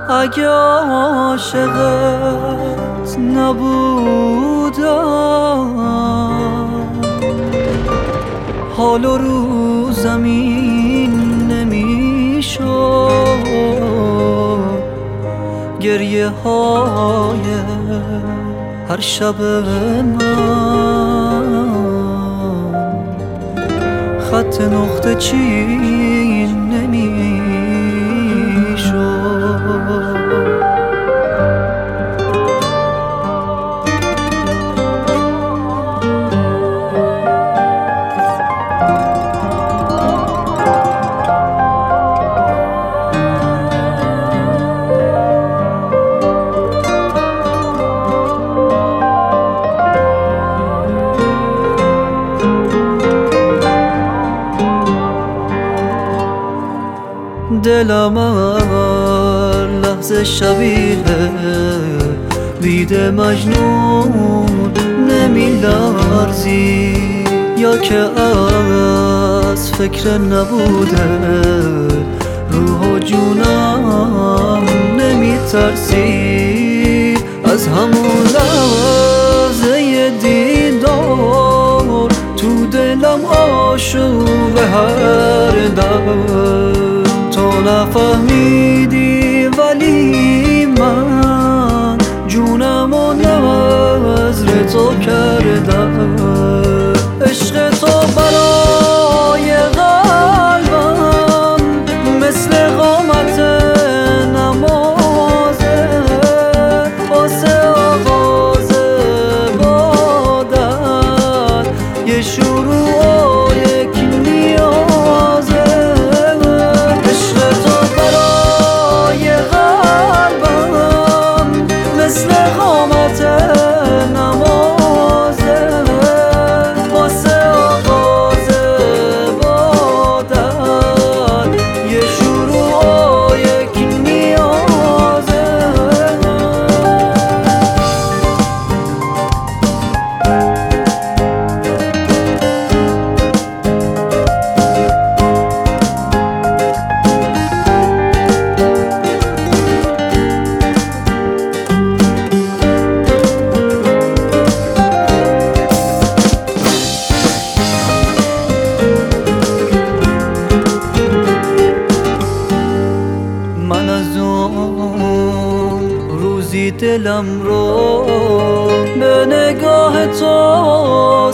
اگه عاشقت نبودم حال و روزم این نمیشد. گریه های هر شب من خط نقطه چین نمیشد. دلم هر لحظه شبیه بید مجنون نمیلرزی، یا که از فکر نبوده روح و جونم نمیترسی. از همون لحظه دیدار تو دلم آشوب هر دم. تو نفهمیدی ولی من جونم و نظر تو کردم. عشق تو برای قلبم مثل قامت نمازه، واسه آغاز عبادت یه شروع و یک نیازه. مثل قامت نمازه، واسه آغاز عبادت یه شروع و یک نیازه. من از اون روزی دلم رو به نگاه تو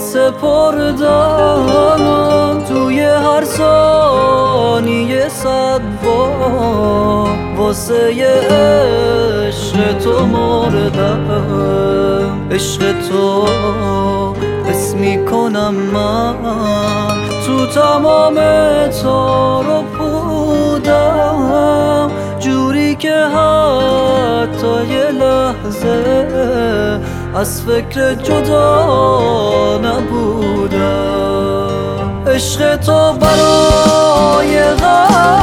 سپردم، توی هر ثانیه صد بار واسه عشق تو مردم. عشق تو حس میکنم من تو تمام تار و پودم، جوری که حتی یه لحظه از فکر جدا نبودم. عشق تو برای